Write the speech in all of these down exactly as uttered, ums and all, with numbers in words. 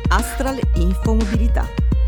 Astral Infomobilità.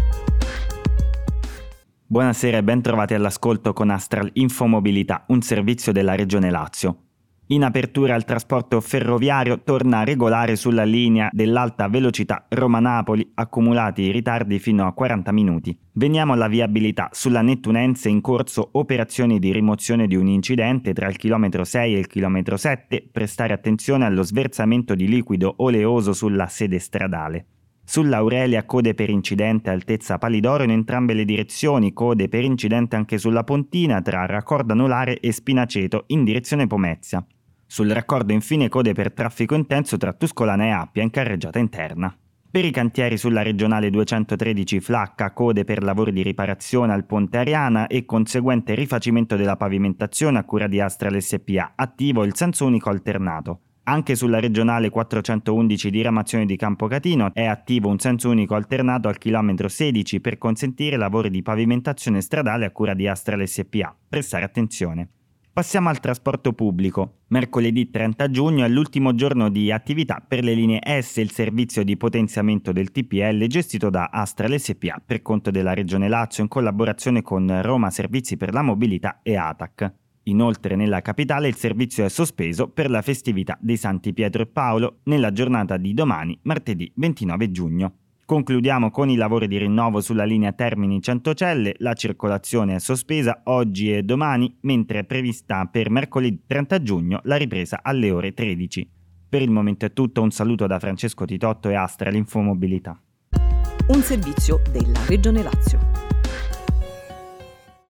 Buonasera e ben trovati all'ascolto con Astral Infomobilità, un servizio della Regione Lazio. In apertura al trasporto ferroviario torna regolare sulla linea dell'alta velocità Roma-Napoli, accumulati ritardi fino a quaranta minuti. Veniamo alla viabilità. Sulla Nettunense in corso operazioni di rimozione di un incidente tra il chilometro sei e il chilometro sette, prestare attenzione allo sversamento di liquido oleoso sulla sede stradale. Sull'Aurelia code per incidente altezza Palidoro in entrambe le direzioni, code per incidente anche sulla Pontina tra Raccordo Anulare e Spinaceto in direzione Pomezia. Sul raccordo infine code per traffico intenso tra Tuscolana e Appia in carreggiata interna. Per i cantieri sulla regionale duecentotredici Flacca code per lavori di riparazione al Ponte Ariana e conseguente rifacimento della pavimentazione a cura di Astral S P A, attivo il senso unico alternato. Anche sulla regionale quattrocentoundici diramazione di Campocatino è attivo un senso unico alternato al chilometro sedici per consentire lavori di pavimentazione stradale a cura di Astral S P A. Prestare attenzione. Passiamo al trasporto pubblico. Mercoledì trenta giugno è l'ultimo giorno di attività per le linee S, il servizio di potenziamento del T P L gestito da Astral S P A per conto della Regione Lazio in collaborazione con Roma Servizi per la Mobilità e A T A C. Inoltre nella capitale il servizio è sospeso per la festività dei Santi Pietro e Paolo nella giornata di domani, martedì ventinove giugno. Concludiamo con i lavori di rinnovo sulla linea Termini Centocelle, la circolazione è sospesa oggi e domani, mentre è prevista per mercoledì trenta giugno la ripresa alle ore tredici. Per il momento è tutto, un saluto da Francesco Titotto e Astral Infomobilità. Un servizio della Regione Lazio.